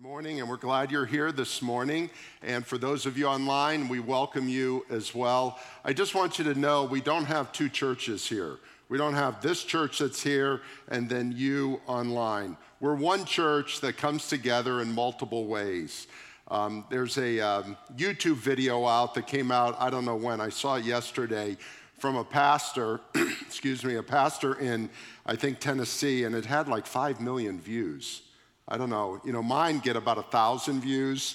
Morning, and we're glad you're here this morning. And for those of you online, we welcome you as well. I just want you to know we don't have two churches here. We don't have this church that's here and then you online. We're one church that comes together in multiple ways. There's a YouTube video out that came out, I don't know when, I saw it yesterday, from a pastor, a pastor in, I think, Tennessee, and it had like 5 million views. I don't know, mine get about 1,000 views,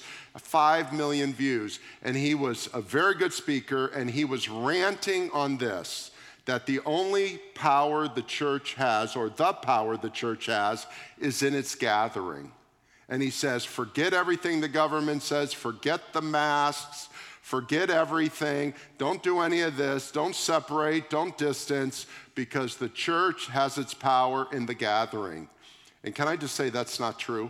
5 million views. And he was a very good speaker, and he was ranting on this, that the only power the church has, or the power the church has, is in its gathering. And he says, forget everything the government says, forget the masks, forget everything, don't do any of this, don't separate, don't distance, because the church has its power in the gathering. And can I just say that's not true?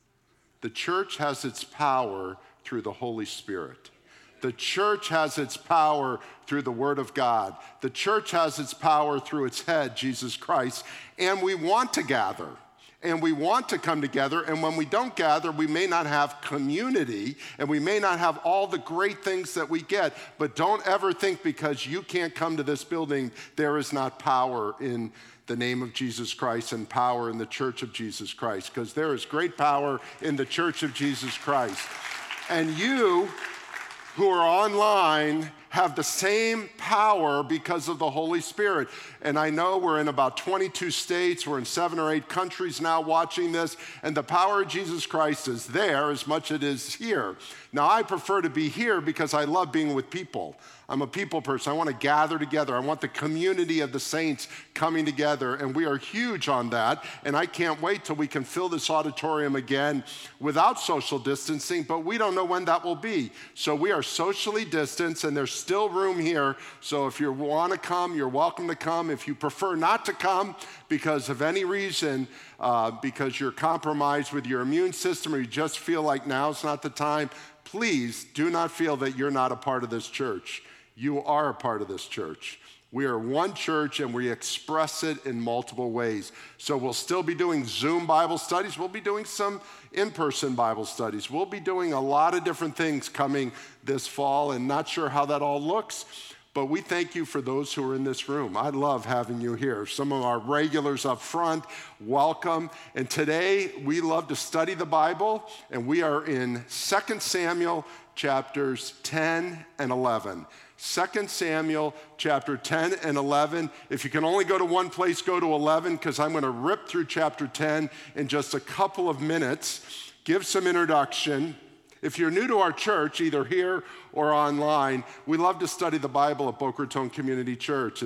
The church has its power through the Holy Spirit. The church has its power through the Word of God. The church has its power through its head, Jesus Christ. And we want to gather. And we want to come together. And when we don't gather, we may not have community. And we may not have all the great things that we get. But don't ever think because you can't come to this building, there is not power in the name of Jesus Christ and power in the church of Jesus Christ, because there is great power in the church of Jesus Christ. And you who are online have the same power because of the Holy Spirit. And I know we're in about 22 states, we're in 7 or 8 countries now watching this, and the power of Jesus Christ is there as much as it is here. Now, I prefer to be here because I love being with people. I'm a people person. I want to gather together. I want the community of the saints coming together, and we are huge on that, and I can't wait till we can fill this auditorium again without social distancing, but we don't know when that will be. So we are socially distanced, and there's still room here, so if you want to come, you're welcome to come. If you prefer not to come because of any reason, because you're compromised with your immune system or you just feel like now's not the time, please do not feel that you're not a part of this church. You are a part of this church. We are one church and we express it in multiple ways. So we'll still be doing Zoom Bible studies. We'll be doing some in-person Bible studies. We'll be doing a lot of different things coming this fall, and not sure how that all looks, but we thank you for those who are in this room. I love having you here. Some of our regulars up front, welcome. And today we love to study the Bible, and we are in 2 Samuel chapters 10 and 11. 2 Samuel chapter 10 and 11. If you can only go to one place, go to 11, because I'm going to rip through chapter 10 in just a couple of minutes, give some introduction. If you're new to our church, either here or online, we love to study the Bible at Boca Raton Community Church.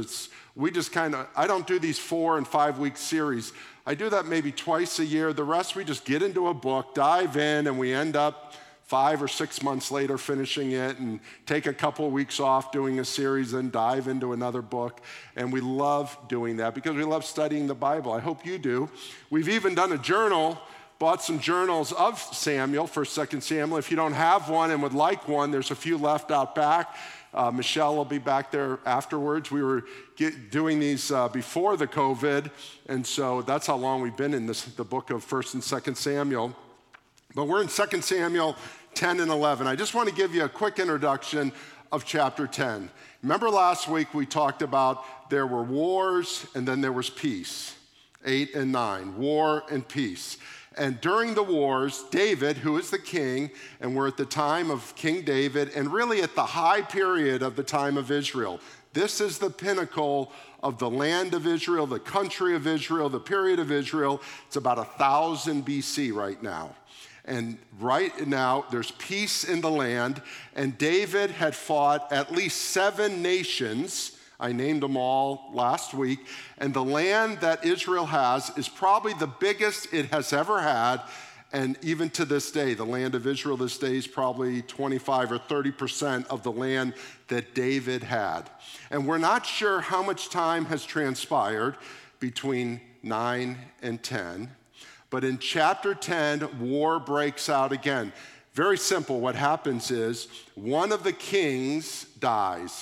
I don't do these 4 and 5 week series. I do that maybe twice a year. The rest, we just get into a book, dive in, and we end up 5 or 6 months later finishing it and take a couple of weeks off doing a series and dive into another book. And we love doing that because we love studying the Bible. I hope you do. We've even done a journal, bought some journals of Samuel, 1 2 Samuel. If you don't have one and would like one, there's a few left out back. Michelle will be back there afterwards. We were doing these before the COVID, and so that's how long we've been in the book of 1 and 2 Samuel. But we're in 2 Samuel 10 and 11. I just want to give you a quick introduction of chapter 10. Remember last week we talked about there were wars and then there was peace. 8 and 9, war and peace. And during the wars, David, who is the king, and we're at the time of King David, and really at the high period of the time of Israel. This is the pinnacle of the land of Israel, the country of Israel, the period of Israel. It's about 1000 BC right now. And right now, there's peace in the land, and David had fought at least 7 nations. I named them all last week. And the land that Israel has is probably the biggest it has ever had. And even to this day, the land of Israel this day is probably 25 or 30% of the land that David had. And we're not sure how much time has transpired between 9 and 10. But in chapter 10, war breaks out again. Very simple. What happens is one of the kings dies.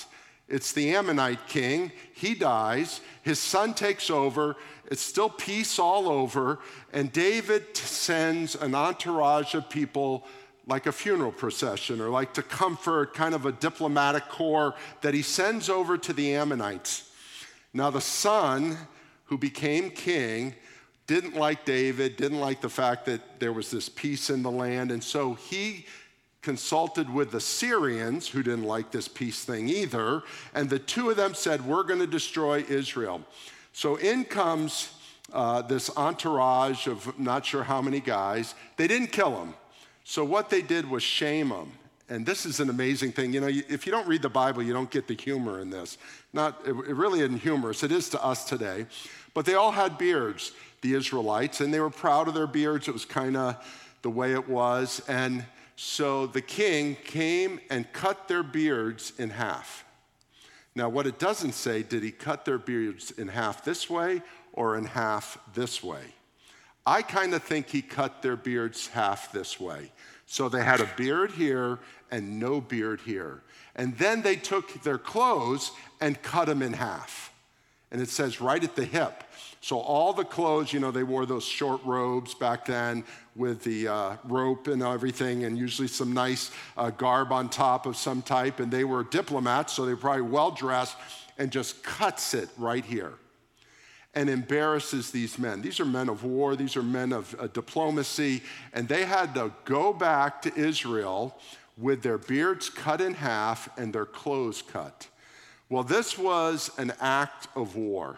It's the Ammonite king. He dies. His son takes over. It's still peace all over. And David sends an entourage of people like a funeral procession or like to comfort, kind of a diplomatic corps that he sends over to the Ammonites. Now the son who became king didn't like David, didn't like the fact that there was this peace in the land. And so he consulted with the Syrians, who didn't like this peace thing either, and the two of them said, we're going to destroy Israel. So in comes this entourage of not sure how many guys. They didn't kill him. So what they did was shame him. And this is an amazing thing. You know, if you don't read the Bible, you don't get the humor in this. It really isn't humorous. It is to us today. But they all had beards, the Israelites, and they were proud of their beards. It was kind of the way it was. And so the king came and cut their beards in half. Now, what it doesn't say, did he cut their beards in half this way or in half this way? I kind of think he cut their beards half this way. So they had a beard here and no beard here. And then they took their clothes and cut them in half. And it says right at the hip. So all the clothes, you know, they wore those short robes back then with the rope and everything, and usually some nice garb on top of some type. And they were diplomats, so they were probably well-dressed, and just cuts it right here and embarrasses these men. These are men of war. These are men of diplomacy. And they had to go back to Israel with their beards cut in half and their clothes cut. Well, this was an act of war.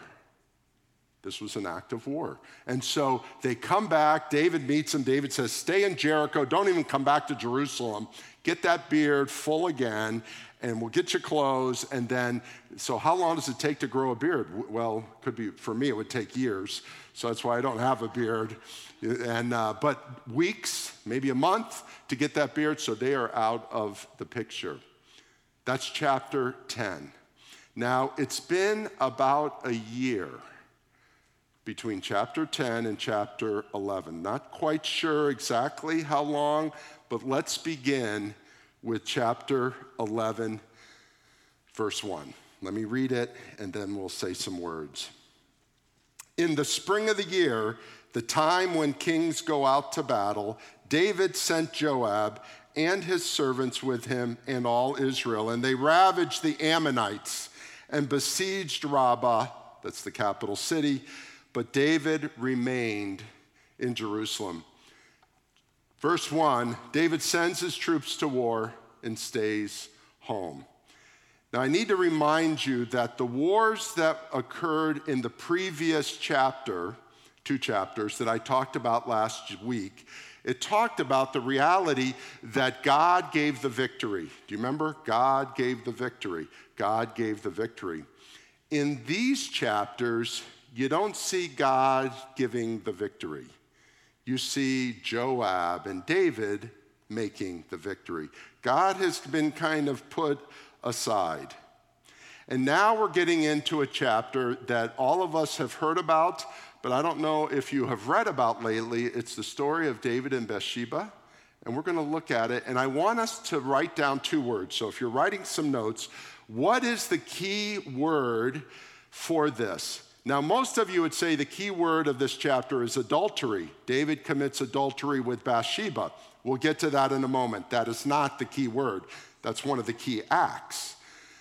This was an act of war. And so they come back. David meets them. David says, stay in Jericho. Don't even come back to Jerusalem. Get that beard full again, and we'll get you clothes. And then, so how long does it take to grow a beard? Well, could be, for me, it would take years. So that's why I don't have a beard. And but weeks, maybe a month to get that beard. So they are out of the picture. That's chapter 10. Now, it's been about a year between chapter 10 and chapter 11. Not quite sure exactly how long, but let's begin with chapter 11, verse 1. Let me read it, and then we'll say some words. In the spring of the year, the time when kings go out to battle, David sent Joab and his servants with him and all Israel, and they ravaged the Ammonites and besieged Rabbah, that's the capital city, but David remained in Jerusalem. Verse 1, David sends his troops to war and stays home. Now, I need to remind you that the wars that occurred in the previous chapter, 2 chapters that I talked about last week, it talked about the reality that God gave the victory. Do you remember? God gave the victory. God gave the victory. In these chapters, you don't see God giving the victory. You see Joab and David making the victory. God has been kind of put aside. And now we're getting into a chapter that all of us have heard about, but I don't know if you have read about lately. It's the story of David and Bathsheba, and we're going to look at it. And I want us to write down 2 words. So if you're writing some notes, what is the key word for this? Now, most of you would say the key word of this chapter is adultery. David commits adultery with Bathsheba. We'll get to that in a moment. That is not the key word. That's one of the key acts.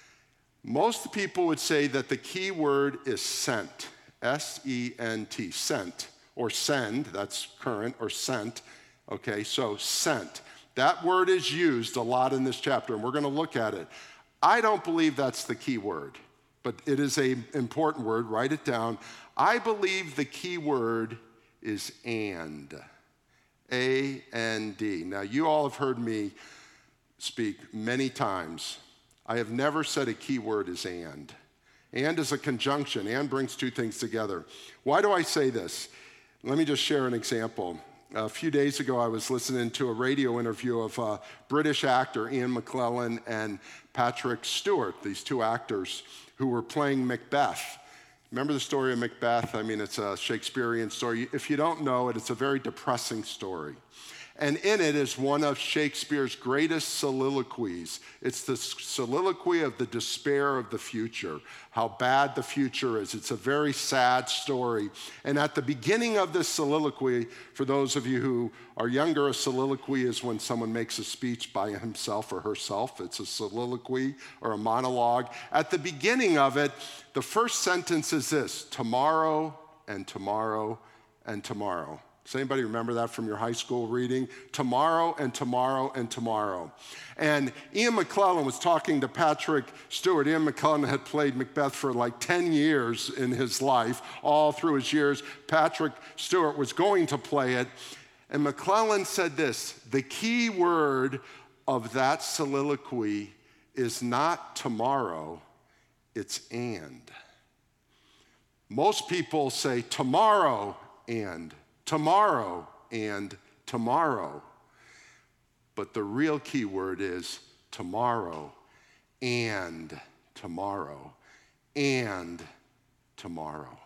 Most people would say that the key word is sent, S-E-N-T, sent, or send, that's current, or sent. Okay, so sent. That word is used a lot in this chapter, and we're going to look at it. I don't believe that's the key word, but it is an important word. Write it down. I believe the key word is and, A-N-D. Now, you all have heard me speak many times. I have never said a key word is and. And is a conjunction. And brings 2 things together. Why do I say this? Let me just share an example. A few days ago, I was listening to a radio interview of a British actor, Ian McKellen, and Patrick Stewart, these 2 actors who were playing Macbeth. Remember the story of Macbeth? I mean, it's a Shakespearean story. If you don't know it, it's a very depressing story. And in it is one of Shakespeare's greatest soliloquies. It's the soliloquy of the despair of the future, how bad the future is. It's a very sad story. And at the beginning of this soliloquy, for those of you who are younger, a soliloquy is when someone makes a speech by himself or herself. It's a soliloquy or a monologue. At the beginning of it, the first sentence is this: tomorrow and tomorrow and tomorrow. Does anybody remember that from your high school reading? Tomorrow and tomorrow and tomorrow. And Ian McClellan was talking to Patrick Stewart. Ian McClellan had played Macbeth for like 10 years in his life. All through his years, Patrick Stewart was going to play it. And McClellan said this: the key word of that soliloquy is not tomorrow, it's and. Most people say tomorrow and tomorrow and tomorrow. But the real key word is tomorrow and tomorrow and tomorrow.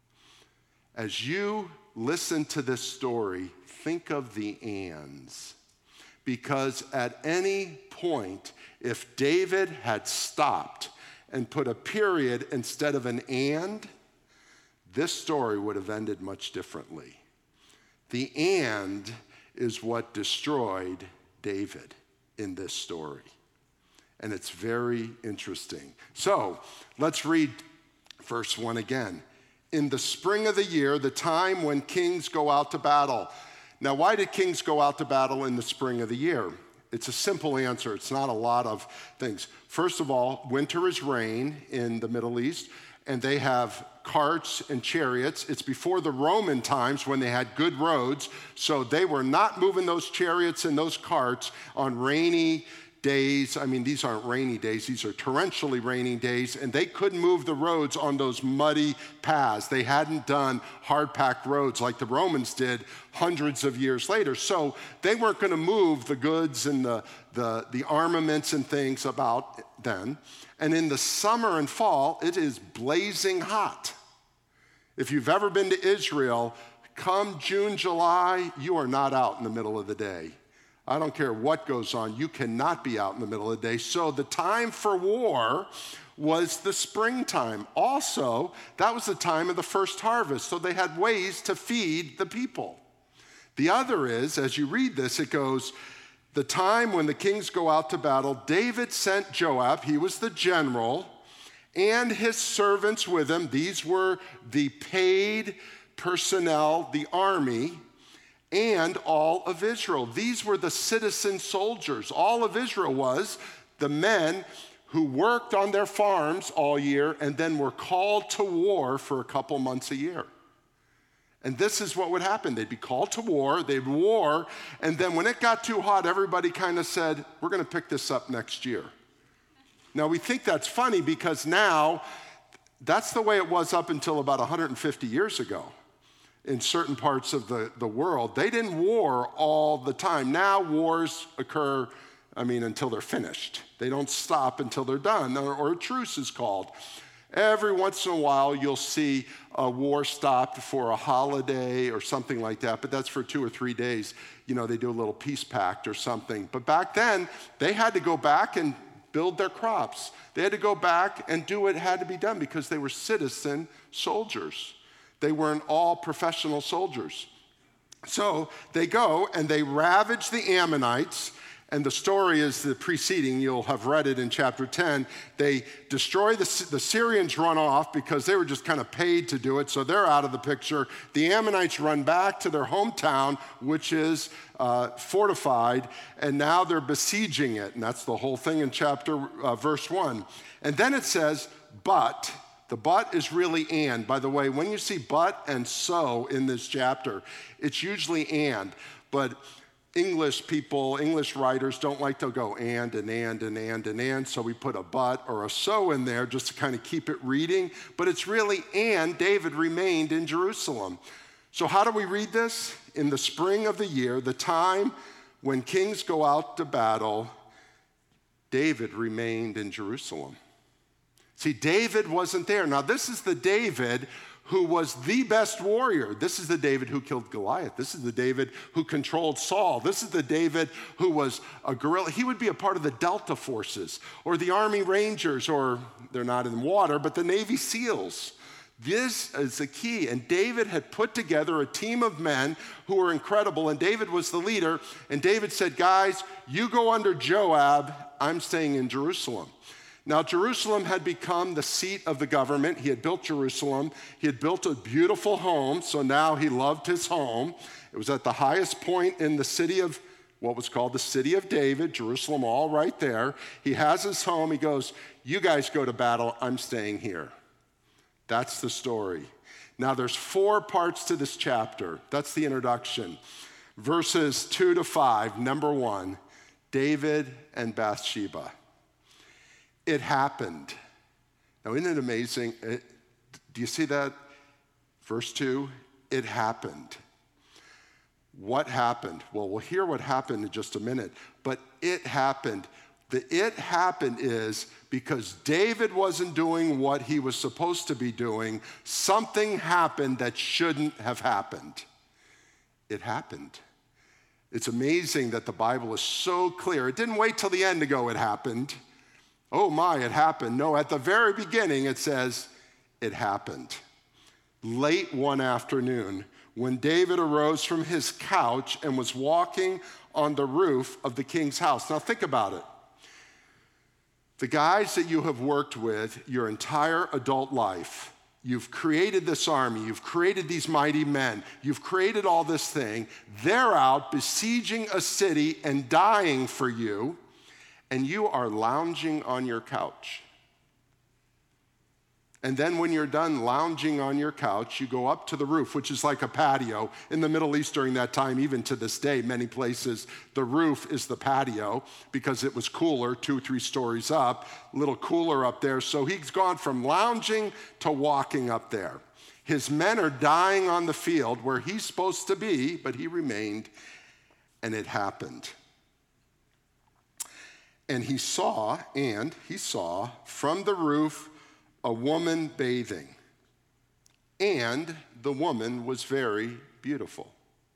As you listen to this story, think of the ands. Because at any point, if David had stopped and put a period instead of an and, this story would have ended much differently. The and is what destroyed David in this story. And it's very interesting. So let's read verse 1 again. In the spring of the year, the time when kings go out to battle. Now, why did kings go out to battle in the spring of the year? It's a simple answer. It's not a lot of things. First of all, winter is rain in the Middle East, and they have carts and chariots. It's before the Roman times when they had good roads, so they were not moving those chariots and those carts on rainy days. I mean, these aren't rainy days, these are torrentially rainy days, and they couldn't move the roads on those muddy paths. They hadn't done hard-packed roads like the Romans did hundreds of years later, so they weren't going to move the goods and the armaments and things about then. And in the summer and fall, it is blazing hot. If you've ever been to Israel, come June, July, you are not out in the middle of the day. I don't care what goes on, you cannot be out in the middle of the day. So the time for war was the springtime. Also, that was the time of the first harvest, so they had ways to feed the people. The other is, as you read this, it goes, the time when the kings go out to battle, David sent Joab, he was the general, and his servants with him. These were the paid personnel, the army, and all of Israel. These were the citizen soldiers. All of Israel was the men who worked on their farms all year and then were called to war for a couple months a year. And this is what would happen. They'd be called to war, they'd war, and then when it got too hot, everybody kind of said, we're going to pick this up next year. Now, we think that's funny because now that's the way it was up until about 150 years ago. In certain parts of the world, they didn't war all the time. Now wars occur, until they're finished. They don't stop until they're done, or a truce is called. Every once in a while, you'll see a war stopped for a holiday or something like that, but that's for 2 or 3 days. They do a little peace pact or something. But back then, they had to go back and build their crops. They had to go back and do what had to be done because they were citizen soldiers. They weren't all professional soldiers. So they go and they ravage the Ammonites. And the story is the preceding, you'll have read it in chapter 10. They destroy the Syrians run off because they were just kind of paid to do it, so they're out of the picture. The Ammonites run back to their hometown, which is fortified, and now they're besieging it. And that's the whole thing in verse 1. And then it says, but. The but is really and. By the way, when you see but and so in this chapter, it's usually and. But English people, English writers don't like to go and, so we put a but or a so in there just to kind of keep it reading. But it's really and David remained in Jerusalem. So how do we read this? In the spring of the year, the time when kings go out to battle, David remained in Jerusalem. See, David wasn't there. Now, this is the David who was the best warrior. This is the David who killed Goliath. This is the David who controlled Saul. This is the David who was a guerrilla. He would be a part of the Delta Forces or the Army Rangers, or they're not in water, but the Navy SEALs. This is the key. And David had put together a team of men who were incredible, and David was the leader. And David said, guys, you go under Joab. I'm staying in Jerusalem. Now, Jerusalem had become the seat of the government. He had built Jerusalem. He had built a beautiful home, so now he loved his home. It was at the highest point in the city of what was called the city of David, Jerusalem, all right there. He has his home. He goes, you guys go to battle. I'm staying here. That's the story. Now, there's 4 parts to this chapter. That's the introduction. Verses 2 to 5, number 1, David and Bathsheba. It happened. Now, isn't it amazing? Do you see that? Verse 2, it happened. What happened? Well, we'll hear what happened in just a minute, but it happened. The it happened is because David wasn't doing what he was supposed to be doing, something happened that shouldn't have happened. It happened. It's amazing that the Bible is so clear. It didn't wait till the end to go, it happened. Oh my, it happened. No, at the very beginning it says, it happened. Late one afternoon, when David arose from his couch and was walking on the roof of the king's house. Now think about it. The guys that you have worked with your entire adult life, you've created this army, you've created these mighty men, you've created all this thing. They're out besieging a city and dying for you, and you are lounging on your couch. And then when you're done lounging on your couch, you go up to the roof, which is like a patio. In the Middle East during that time, even to this day, many places, the roof is the patio because it was cooler, 2 or 3 stories up, a little cooler up there. So he's gone from lounging to walking up there. His men are dying on the field where he's supposed to be, but he remained, and it happened. And he saw from the roof a woman bathing, and the woman was very beautiful.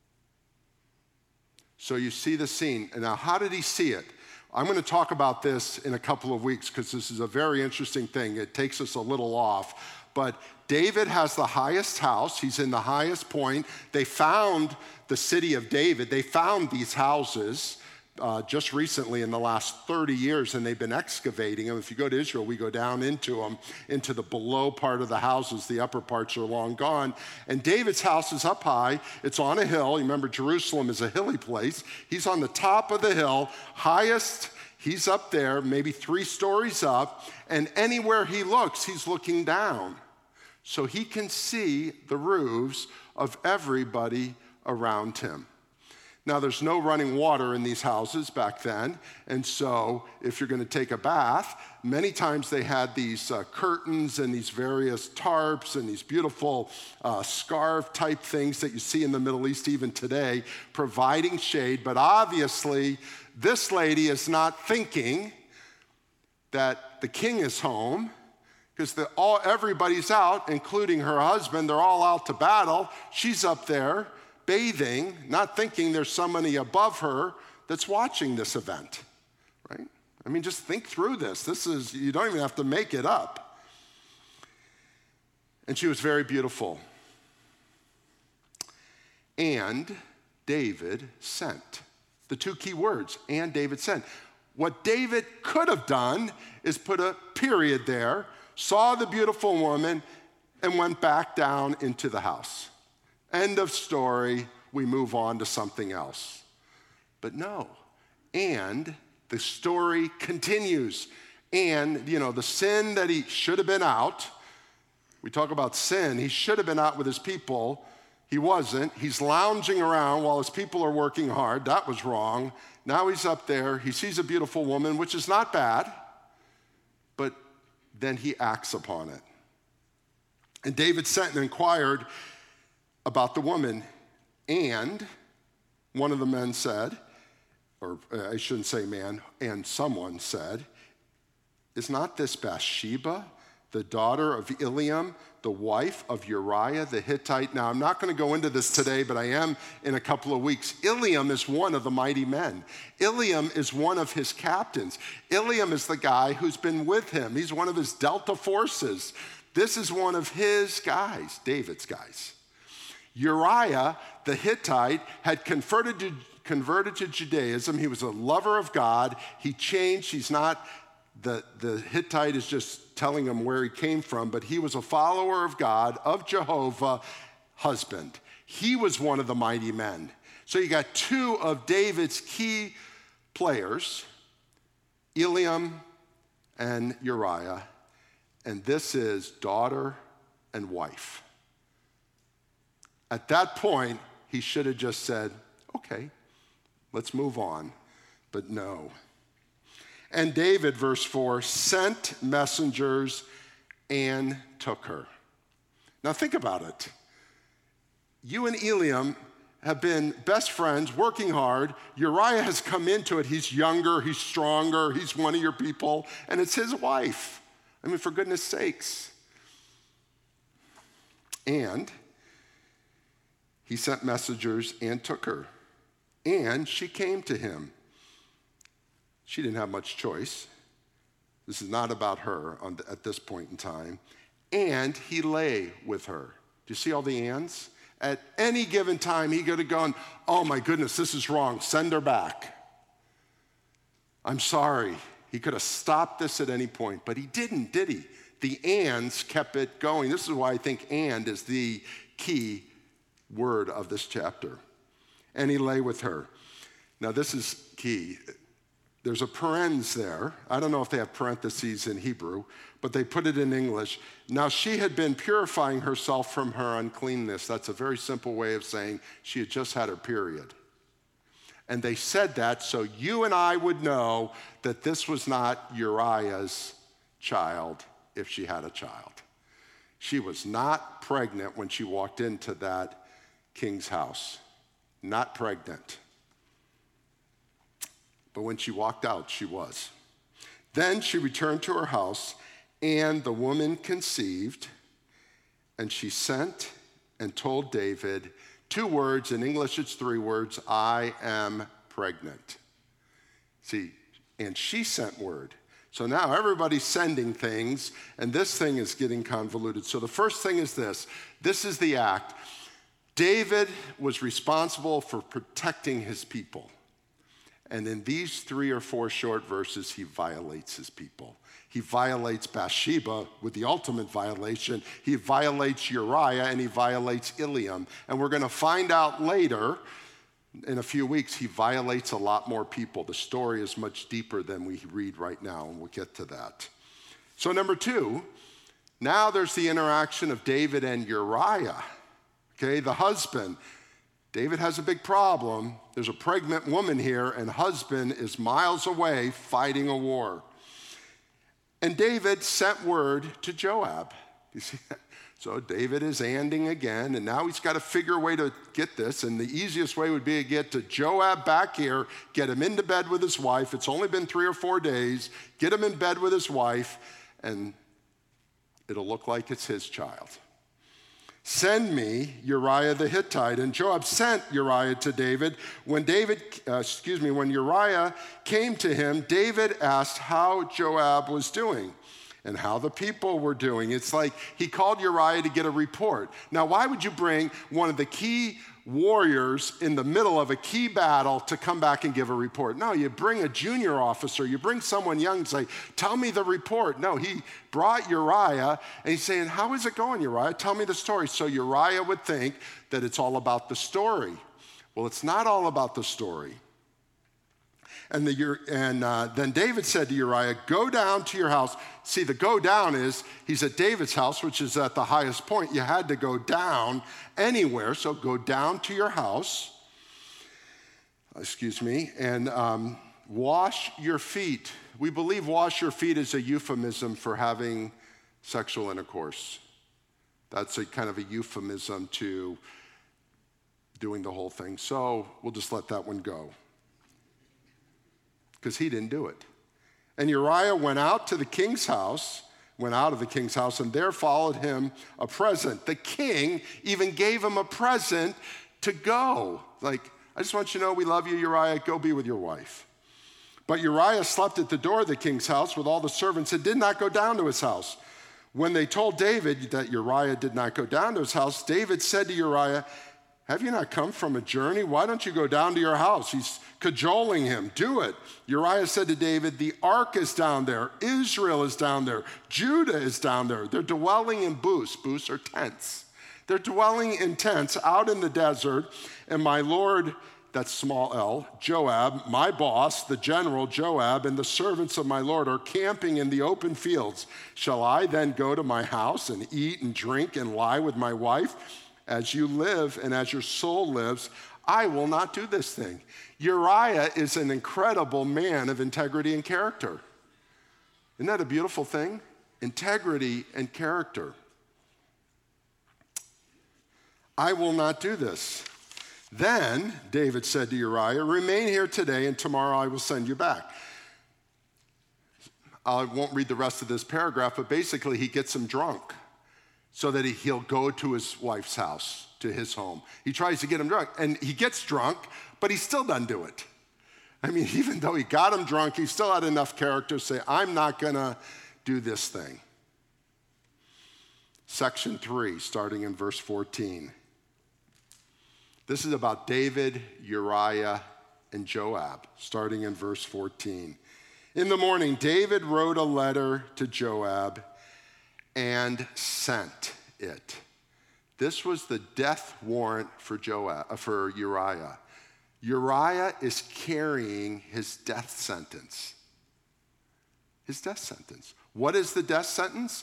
So you see the scene. And now, how did he see it? I'm going to talk about this in a couple of weeks because this is a very interesting thing. It takes us a little off. But David has the highest house. He's in the highest point. They found the city of David. They found these houses just recently in the last 30 years, and they've been excavating them. If you go to Israel, we go down into them, into the below part of the houses. The upper parts are long gone. And David's house is up high. It's on a hill. You remember, Jerusalem is a hilly place. He's on the top of the hill, highest. He's up there, maybe 3 stories up, and anywhere he looks, he's looking down. So he can see the roofs of everybody around him. Now, there's no running water in these houses back then, and so if you're going to take a bath, many times they had these curtains and these various tarps and these beautiful scarf-type things that you see in the Middle East even today, providing shade. But obviously, this lady is not thinking that the king is home, because everybody's out, including her husband. They're all out to battle. She's up there bathing, not thinking there's somebody above her that's watching this event, right? I mean, just think through this. You don't even have to make it up. And she was very beautiful. And David sent. The 2 key words, and David sent. What David could have done is put a period there, saw the beautiful woman, and went back down into the house. End of story, we move on to something else. But no, and the story continues. And, the sin that he should have been out, we talk about sin, he should have been out with his people. He wasn't. He's lounging around while his people are working hard. That was wrong. Now he's up there. He sees a beautiful woman, which is not bad, but then he acts upon it. And David sent and inquired about the woman, and one of the men said, or I shouldn't say man, and someone said, is not this Bathsheba, the daughter of Eliam, the wife of Uriah the Hittite. Now, I'm not going to go into this today, but I am in a couple of weeks. Eliam is one of the mighty men. Eliam is one of his captains. Eliam is the guy who's been with him. He's one of his Delta forces. This is one of his guys, David's guys. Uriah the Hittite had converted to Judaism. He was a lover of God. He changed. He's not, the Hittite is just telling him where he came from, but he was a follower of God, of Jehovah, husband. He was one of the mighty men. So you got two of David's key players, Eliam and Uriah, and this is daughter and wife. At that point, he should have just said, okay, let's move on. But no. And David, verse 4, sent messengers and took her. Now think about it. You and Eliam have been best friends, working hard. Uriah has come into it. He's younger, he's stronger, he's one of your people, and it's his wife. I mean, for goodness sakes. And he sent messengers and took her. And she came to him. She didn't have much choice. This is not about her at this point in time. And he lay with her. Do you see all the ands? At any given time, he could have gone, oh my goodness, this is wrong. Send her back. I'm sorry. He could have stopped this at any point, but he didn't, did he? The ands kept it going. This is why I think and is the key word of this chapter. And he lay with her. Now this is key. There's a parens there. I don't know if they have parentheses in Hebrew, but they put it in English. Now she had been purifying herself from her uncleanness. That's a very simple way of saying she had just had her period. And they said that so you and I would know that this was not Uriah's child if she had a child. She was not pregnant when she walked into that king's house. Not pregnant. But when she walked out, she was. Then she returned to her house, and the woman conceived, and she sent and told David 2 words. In English, it's 3 words. I am pregnant. See, and she sent word. So now everybody's sending things, and this thing is getting convoluted. So the first thing is this. This is the act. David was responsible for protecting his people. And in these 3 or 4 short verses, he violates his people. He violates Bathsheba with the ultimate violation. He violates Uriah, and he violates Eliam. And we're going to find out later, in a few weeks, he violates a lot more people. The story is much deeper than we read right now, and we'll get to that. So number 2, now there's the interaction of David and Uriah. Okay, the husband. David has a big problem. There's a pregnant woman here, and husband is miles away fighting a war. And David sent word to Joab. You see that? So David is anding again, and now he's got to figure a way to get this. And the easiest way would be to get to Joab back here, get him into bed with his wife. It's only been 3 or 4 days. Get him in bed with his wife, and it'll look like it's his child. Send me Uriah the Hittite. And Joab sent Uriah to David. When Uriah came to him, David asked how Joab was doing and how the people were doing. It's like he called Uriah to get a report. Now, why would you bring one of the key warriors in the middle of a key battle to come back and give a report? No, you bring a junior officer, you bring someone young and say, tell me the report. No, he brought Uriah, and he's saying, how is it going, Uriah? Tell me the story. So Uriah would think that it's all about the story. Well, it's not all about the story. And then David said to Uriah, go down to your house. See, the go down is, he's at David's house, which is at the highest point. You had to go down anywhere, so go down to your house, and wash your feet. We believe wash your feet is a euphemism for having sexual intercourse. That's a kind of a euphemism to doing the whole thing. So we'll just let that one go, because he didn't do it. And Uriah went out to the king's house, went out of the king's house, and there followed him a present. The king even gave him a present to go. Like, I just want you to know we love you, Uriah. Go be with your wife. But Uriah slept at the door of the king's house with all the servants and did not go down to his house. When they told David that Uriah did not go down to his house, David said to Uriah, have you not come from a journey? Why don't you go down to your house? He's cajoling him. Do it. Uriah said to David, the ark is down there. Israel is down there. Judah is down there. They're dwelling in booths. Booths are tents. They're dwelling in tents out in the desert. And my lord, that's small l, Joab, my boss, the general Joab, and the servants of my lord are camping in the open fields. Shall I then go to my house and eat and drink and lie with my wife? As you live and as your soul lives, I will not do this thing. Uriah is an incredible man of integrity and character. Isn't that a beautiful thing? Integrity and character. I will not do this. Then David said to Uriah, remain here today and tomorrow I will send you back. I won't read the rest of this paragraph, but basically he gets him drunk so that he'll go to his wife's house, to his home. He tries to get him drunk, and he gets drunk, but he still doesn't do it. I mean, even though he got him drunk, he still had enough character to say, I'm not going to do this thing. Section 3, starting in verse 14. This is about David, Uriah, and Joab, starting in verse 14. In the morning, David wrote a letter to Joab and sent it. This was the death warrant for Uriah. Uriah is carrying his death sentence. His death sentence. What is the death sentence?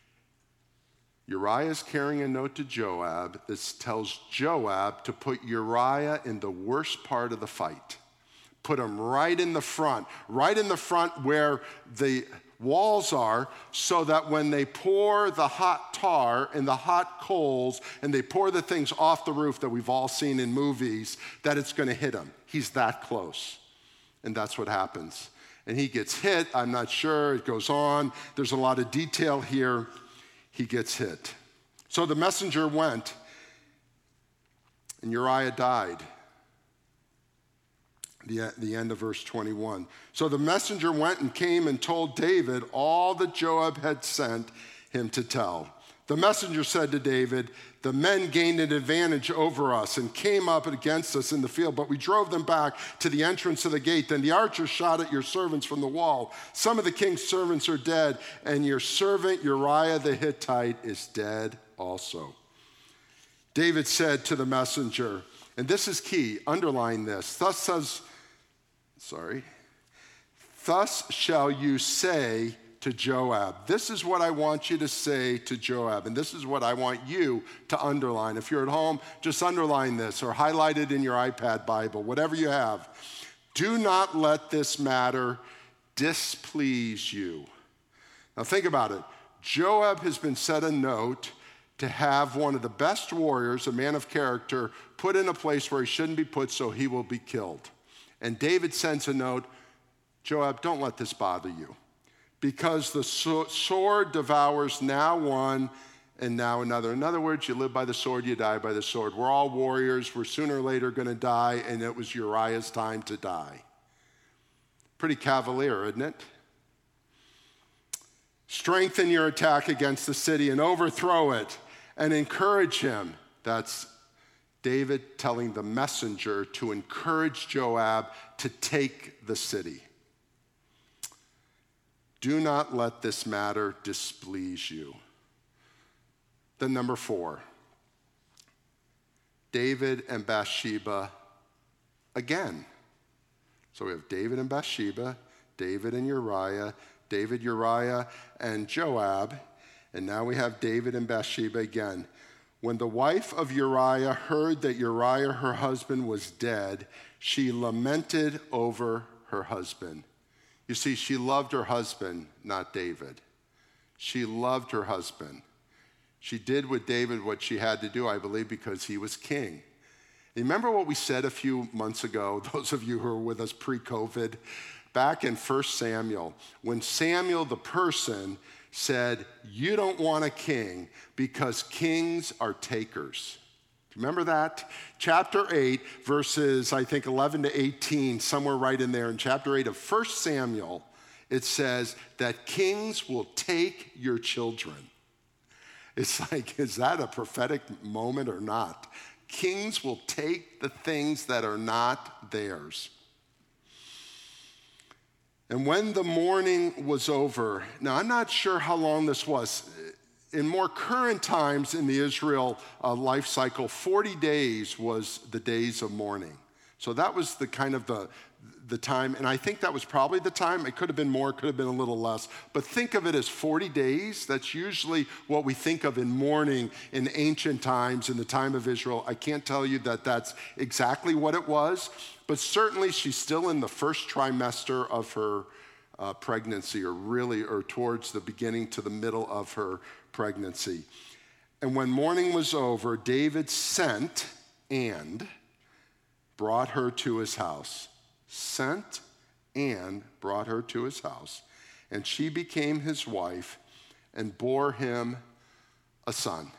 Uriah is carrying a note to Joab that tells Joab to put Uriah in the worst part of the fight. Put him right in the front where the walls are, so that when they pour the hot tar and the hot coals and they pour the things off the roof that we've all seen in movies, that it's going to hit him. He's that close. And that's what happens. And he gets hit. I'm not sure. It goes on. There's a lot of detail here. He gets hit. So the messenger went, and Uriah died. The end of verse 21. So the messenger went and came and told David all that Joab had sent him to tell. The messenger said to David, the men gained an advantage over us and came up against us in the field, but we drove them back to the entrance of the gate. Then the archers shot at your servants from the wall. Some of the king's servants are dead, and your servant Uriah the Hittite is dead also. David said to the messenger, and this is key, underline this, thus shall you say to Joab. This is what I want you to say to Joab, and this is what I want you to underline. If you're at home, just underline this or highlight it in your iPad Bible, whatever you have. Do not let this matter displease you. Now think about it. Joab has been sent a note to have one of the best warriors, a man of character, put in a place where he shouldn't be put so he will be killed. And David sends a note, Joab, don't let this bother you, because the sword devours now one and now another. In other words, you live by the sword, you die by the sword. We're all warriors. We're sooner or later going to die, and it was Uriah's time to die. Pretty cavalier, isn't it? Strengthen your attack against the city and overthrow it and encourage him. That's David telling the messenger to encourage Joab to take the city. Do not let this matter displease you. Then number 4, David and Bathsheba again. So we have David and Bathsheba, David and Uriah, David, Uriah, and Joab, and now we have David and Bathsheba again. When the wife of Uriah heard that Uriah, her husband, was dead, she lamented over her husband. You see, she loved her husband, not David. She loved her husband. She did with David what she had to do, I believe, because he was king. Remember what we said a few months ago, those of you who were with us pre-COVID? Back in 1 Samuel, when Samuel the person said, you don't want a king because kings are takers. Remember that? Chapter 8, verses, I think, 11 to 18, somewhere right in there in chapter 8 of 1 Samuel, it says that kings will take your children. It's like, is that a prophetic moment or not? Kings will take the things that are not theirs. And when the mourning was over, now I'm not sure how long this was. In more current times in the Israel life cycle, 40 days was the days of mourning. So that was the kind of the time, and I think that was probably the time. It could have been more, could have been a little less. But think of it as 40 days. That's usually what we think of in mourning in ancient times, in the time of Israel. I can't tell you that that's exactly what it was, but certainly she's still in the first trimester of her pregnancy, or towards the beginning to the middle of her pregnancy. And when mourning was over, David sent and brought her to his house. Sent and brought her to his house. And she became his wife and bore him a son.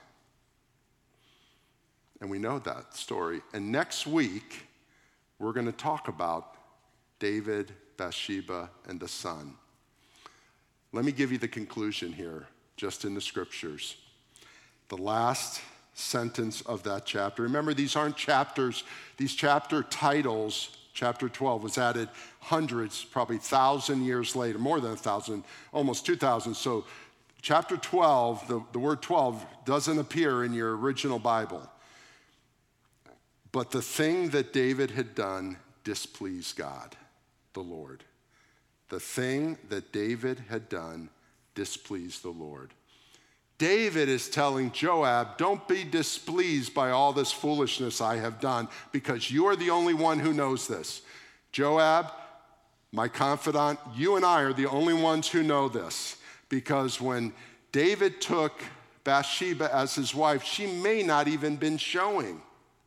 And we know that story. And next week, we're going to talk about David, Bathsheba, and the son. Let me give you the conclusion here, just in the scriptures. The last sentence of that chapter. Remember, these aren't chapters. These chapter titles, chapter 12 was added hundreds, probably 1,000 years later, more than 1,000, almost 2,000. So chapter 12, the word 12 doesn't appear in your original Bible. But the thing that David had done displeased God, the Lord. The thing that David had done displeased the Lord. David is telling Joab, don't be displeased by all this foolishness I have done, because you are the only one who knows this. Joab, my confidant, you and I are the only ones who know this, because when David took Bathsheba as his wife, she may not even been showing.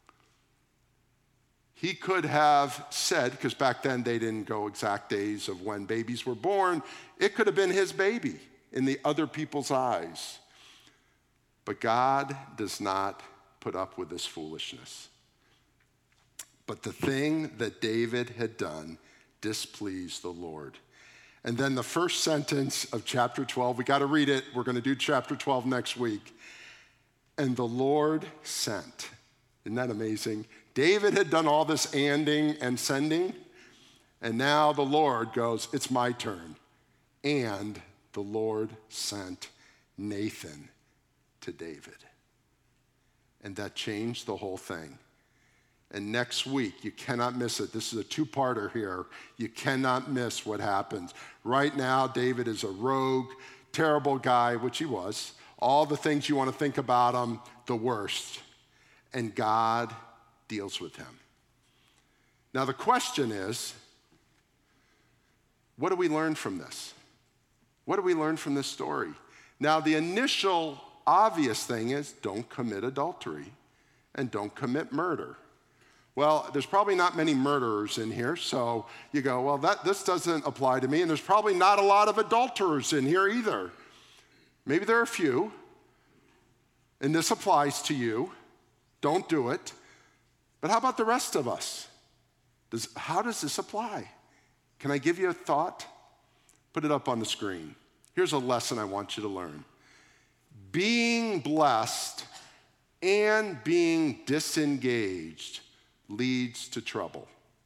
He could have said, because back then they didn't go exact days of when babies were born, it could have been his baby in the other people's eyes. But God does not put up with this foolishness. But the thing that David had done displeased the Lord. And then the first sentence of chapter 12, we got to read it. We're going to do chapter 12 next week. And the Lord sent. Isn't that amazing? David had done all this anding and sending, and now the Lord goes, it's my turn. And the Lord sent Nathan to David. And that changed the whole thing. And next week, you cannot miss it. This is a two-parter here. You cannot miss what happens. Right now, David is a rogue, terrible guy, which he was. All the things you want to think about him, the worst. And God deals with him. Now, the question is, what do we learn from this? What do we learn from this story? Now, the initial obvious thing is don't commit adultery and don't commit murder. Well, there's probably not many murderers in here, so you go, well, this doesn't apply to me, and there's probably not a lot of adulterers in here either. Maybe there are a few, and this applies to you. Don't do it. But how about the rest of us? How does this apply? Can I give you a thought? Put it up on the screen. Here's a lesson I want you to learn. Being blessed and being disengaged leads to trouble.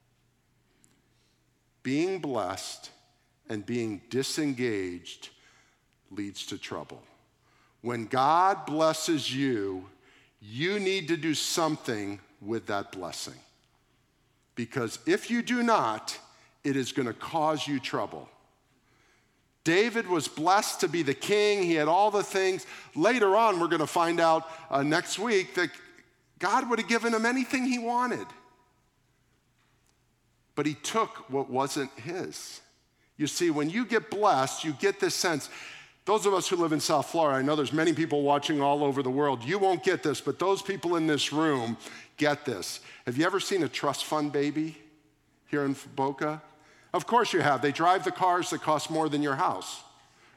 Being blessed and being disengaged leads to trouble. When God blesses you, you need to do something with that blessing. Because if you do not, it is going to cause you trouble. David was blessed to be the king. He had all the things. Later on, we're going to find out next week that God would have given him anything he wanted. But he took what wasn't his. You see, when you get blessed, you get this sense. Those of us who live in South Florida, I know there's many people watching all over the world. You won't get this, but those people in this room get this. Have you ever seen a trust fund baby here in Boca? Of course you have. They drive the cars that cost more than your house,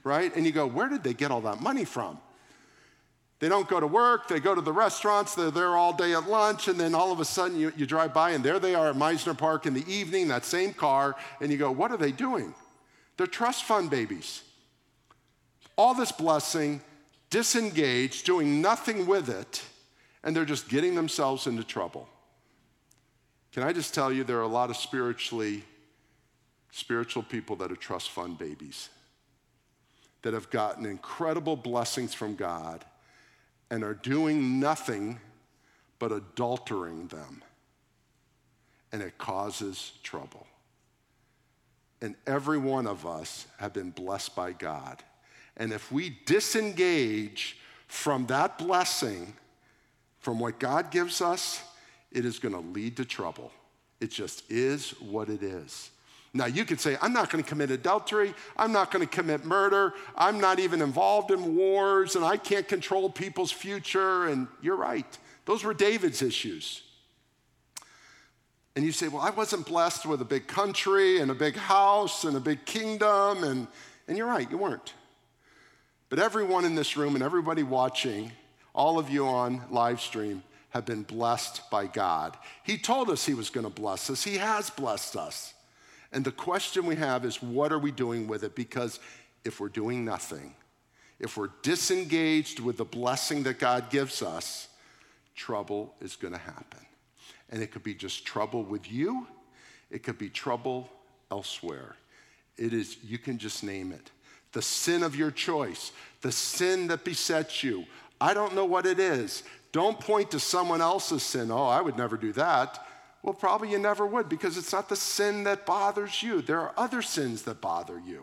right? And you go, where did they get all that money from? They don't go to work, they go to the restaurants, they're there all day at lunch, and then all of a sudden you drive by and there they are at Meisner Park in the evening, that same car, and you go, what are they doing? They're trust fund babies. All this blessing, disengaged, doing nothing with it, and they're just getting themselves into trouble. Can I just tell you, there are a lot of spiritual people that are trust fund babies that have gotten incredible blessings from God and are doing nothing but adultering them. And it causes trouble. And every one of us have been blessed by God. And if we disengage from that blessing, from what God gives us, it is going to lead to trouble. It just is what it is. Now, you could say, I'm not going to commit adultery. I'm not going to commit murder. I'm not even involved in wars, and I can't control people's future. And you're right. Those were David's issues. And you say, well, I wasn't blessed with a big country and a big house and a big kingdom. And you're right, you weren't. But everyone in this room and everybody watching, all of you on live stream, have been blessed by God. He told us he was going to bless us. He has blessed us. And the question we have is, what are we doing with it? Because if we're doing nothing, if we're disengaged with the blessing that God gives us, trouble is going to happen. And it could be just trouble with you. It could be trouble elsewhere. It is, you can just name it. The sin of your choice, the sin that besets you. I don't know what it is. Don't point to someone else's sin. Oh, I would never do that. Well, probably you never would, because it's not the sin that bothers you. There are other sins that bother you.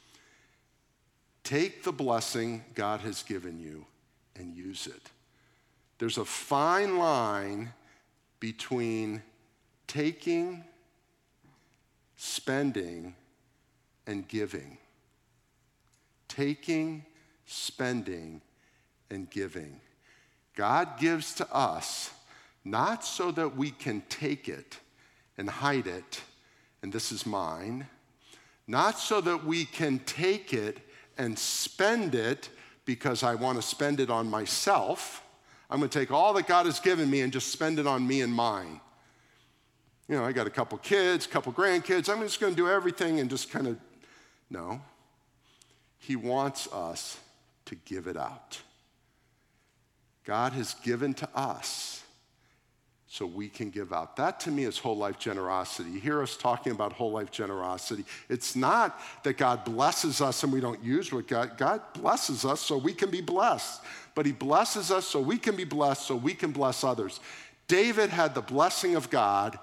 Take the blessing God has given you and use it. There's a fine line between taking, spending, and giving. Taking, spending, and giving. God gives to us not so that we can take it and hide it, and this is mine. Not so that we can take it and spend it because I want to spend it on myself. I'm going to take all that God has given me and just spend it on me and mine. You know, I got a couple kids, a couple grandkids. I'm just going to do everything and just kind of, no. He wants us to give it out. God has given to us so we can give out. That to me is whole life generosity. You hear us talking about whole life generosity. It's not that God blesses us and we don't use what God blesses us so we can be blessed. But he blesses us so we can be blessed, so we can bless others. David had the blessing of God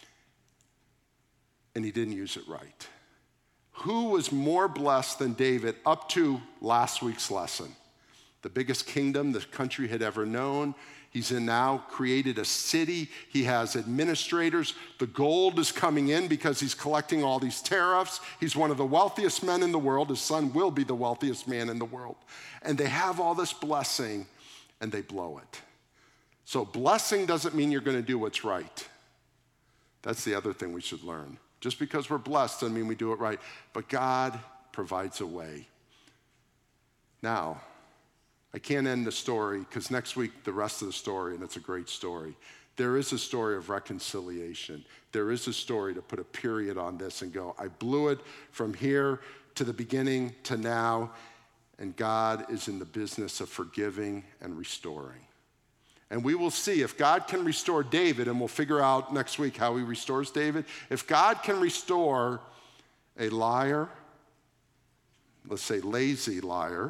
and he didn't use it right. Who was more blessed than David up to last week's lesson? The biggest kingdom the country had ever known. He's now created a city. He has administrators. The gold is coming in because he's collecting all these tariffs. He's one of the wealthiest men in the world. His son will be the wealthiest man in the world. And they have all this blessing, and they blow it. So blessing doesn't mean you're going to do what's right. That's the other thing we should learn. Just because we're blessed doesn't mean we do it right. But God provides a way. Now, I can't end the story because next week, the rest of the story, and it's a great story. There is a story of reconciliation. There is a story to put a period on this and go, I blew it from here to the beginning to now, and God is in the business of forgiving and restoring. And we will see if God can restore David, and we'll figure out next week how he restores David. If God can restore a liar, let's say lazy liar,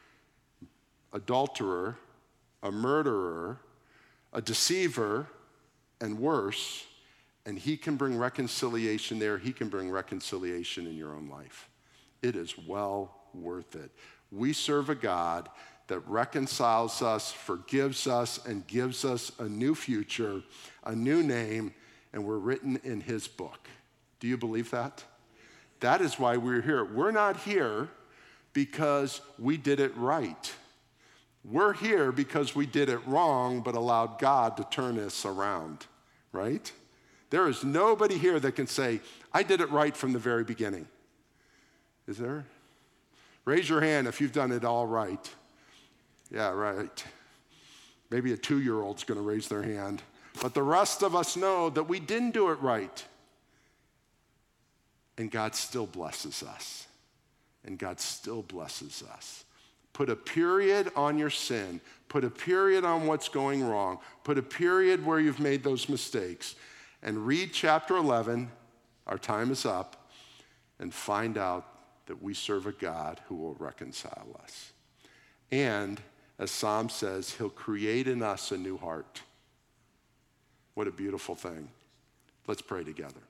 adulterer, a murderer, a deceiver, and worse, and he can bring reconciliation there, he can bring reconciliation in your own life. It is well worth it. We serve a God that reconciles us, forgives us, and gives us a new future, a new name, and we're written in his book. Do you believe that? That is why we're here. We're not here because we did it right. We're here because we did it wrong, but allowed God to turn us around, right? There is nobody here that can say, I did it right from the very beginning. Is there? Raise your hand if you've done it all right. Yeah, right. Maybe a 2-year-old's going to raise their hand. But the rest of us know that we didn't do it right. And God still blesses us. And God still blesses us. Put a period on your sin. Put a period on what's going wrong. Put a period where you've made those mistakes. And read chapter 11, our time is up, and find out that we serve a God who will reconcile us. And, as Psalm says, he'll create in us a new heart. What a beautiful thing. Let's pray together.